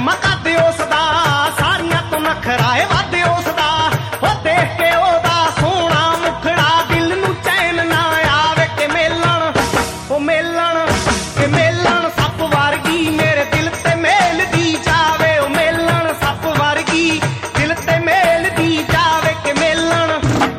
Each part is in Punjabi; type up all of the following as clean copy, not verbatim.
ਕੰਮ ਕਰਦੇ ਉਸਦਾ, ਸਾਰੀਆਂ ਤੋਂ ਨਖਰਾ ਏ ਵੱਧ ਉਸਦਾ। ਉਹ ਦੇਖ ਕੇ ਉਹਦਾ ਸੋਹਣਾ ਮੁਖੜਾ ਦਿਲ ਨੂੰ ਚੈਨ ਨਾ ਆਵੇ ਕਿ ਮੇਲਣ, ਉਹ ਮੇਲਣ ਕਿ ਮੇਲਣ ਸੱਪ ਵਰਗੀ ਮੇਰੇ ਦਿਲ ਤੇ ਮੇਲਦੀ ਜਾਵੇ। ਉਹ ਮੇਲਣ ਸੱਪ ਵਰਗੀ ਦਿਲ ਤੇ ਮੇਲਦੀ ਜਾਵੇ ਕਿ ਮੇਲਣ।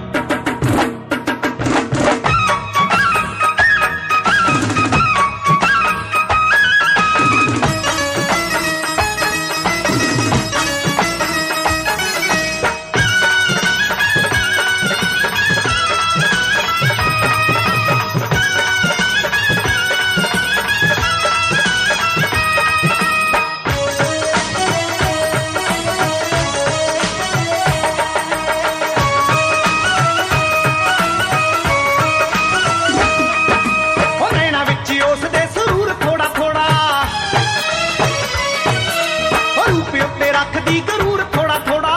ਰੱਖਦੀ ਗਰੂਰ ਥੋੜਾ ਥੋੜਾ,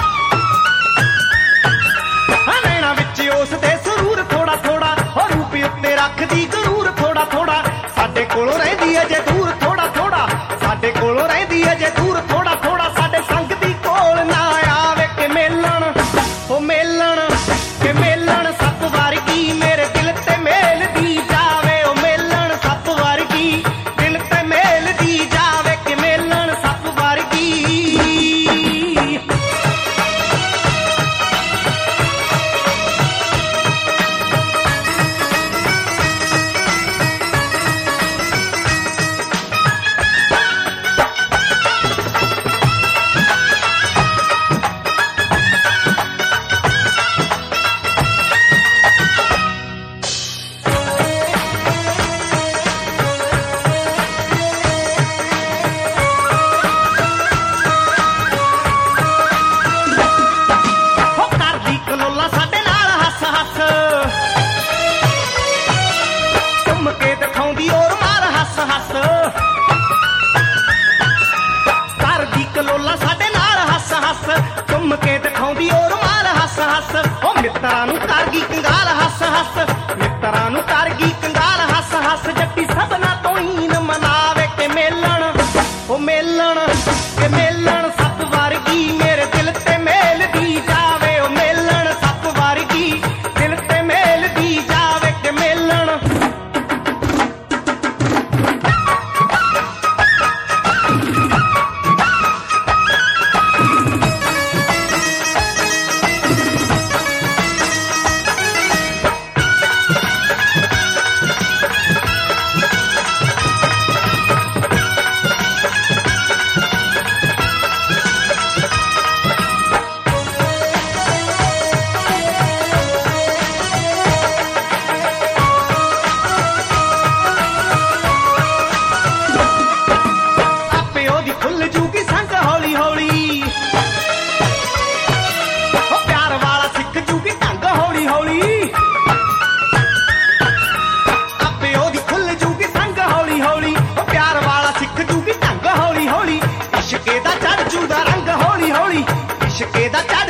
ਨੈਣਾ ਵਿੱਚ ਉਸ ਦੇ ਸਰੂਰ ਥੋੜਾ ਥੋੜਾ। ਉਹ ਰੂਪ ਉੱਤੇ ਰੱਖਦੀ ਗਰੂਰ ਥੋੜਾ ਥੋੜਾ। ਸਾਡੇ ਕੋਲੋਂ ਰਹਿੰਦੀ ਅਜੇ ਦੂਰ ਥੋੜਾ ਥੋੜਾ, ਸਾਡੇ ਕੋਲੋਂ ਰਹਿੰਦੀ ਅਜੇ ਦੂਰ ਥੋੜਾ ਥੋੜਾ। ਸਾਡੇ ਸੰਗ ਦੀ ਕੋਲ ਨਾ ਆਵੇ ਕਿ ਮੇਲਣ, ਉਹ ਮੇਲਣ ਕਿ ਮੇਲਣ ਸੱਪ ਵਰਗੀ ਮੇਰੇ ਦਿਲ ਤੇ ਮੇਲਦੀ ਜਾਵੇ। ਉਹ ਮੇਲਣ ਸੱਪ ਵਰਗੀ ਦਿਲ ਤੇ ਮੇਲਦੀ ਜਾਵੇ ਕਿ ਮੇਲਣ ਸੱਪ ਵਰਗੀ। ਕਰਦੀ ਕਲੋਲਾ ਸਾਡੇ ਨਾਲ ਹੱਸ ਹੱਸ, ਘੁੰਮ ਕੇ ਦਿਖਾਉਂਦੀ ਔਰ ਮਾਰ ਹੱਸ ਹੱਸ। ਉਹ ਮਿੱਤਰਾਂ ਨੂੰ ਕਰ ਗਈ ਕੰਗਾਲ ਹੱਸ ਹੱਸ, ਮਿੱਤਰਾਂ ਨੂੰ ਕਰ ਗਈ ਕੰਗਾਲ ਹੱਸ ਹੱਸ। ਜੱਟੀ ਸਭਨਾਂ ਤੋਂ ਹੀਨ ਮਨਾਵੇ ਕਿ ਮੇਲਣ, ਉਹ ਮੇਲਣ ਕਿ ਮੇਲਣ ਸੱਪ ਵਰਗੀ ਮੇਰੇ ਦਿਲ ਤੇ ਮੇਲਦੀ ਜਾਵੇ। ਉਹ ਮੇਲਣ ਸੱਪ ਵਰਗੀ ਦਿਲ ਤੇ ਮੇਲਦੀ ਜਾਵੇ ਕਿ ਮੇਲਣ। ਇਸ਼ਕੇ ਦਾ ਚੜ ਜੂਦਾ ਰੰਗ ਹੌਲੀ ਹੌਲੀ, ਇਸ਼ਕੇ ਦਾ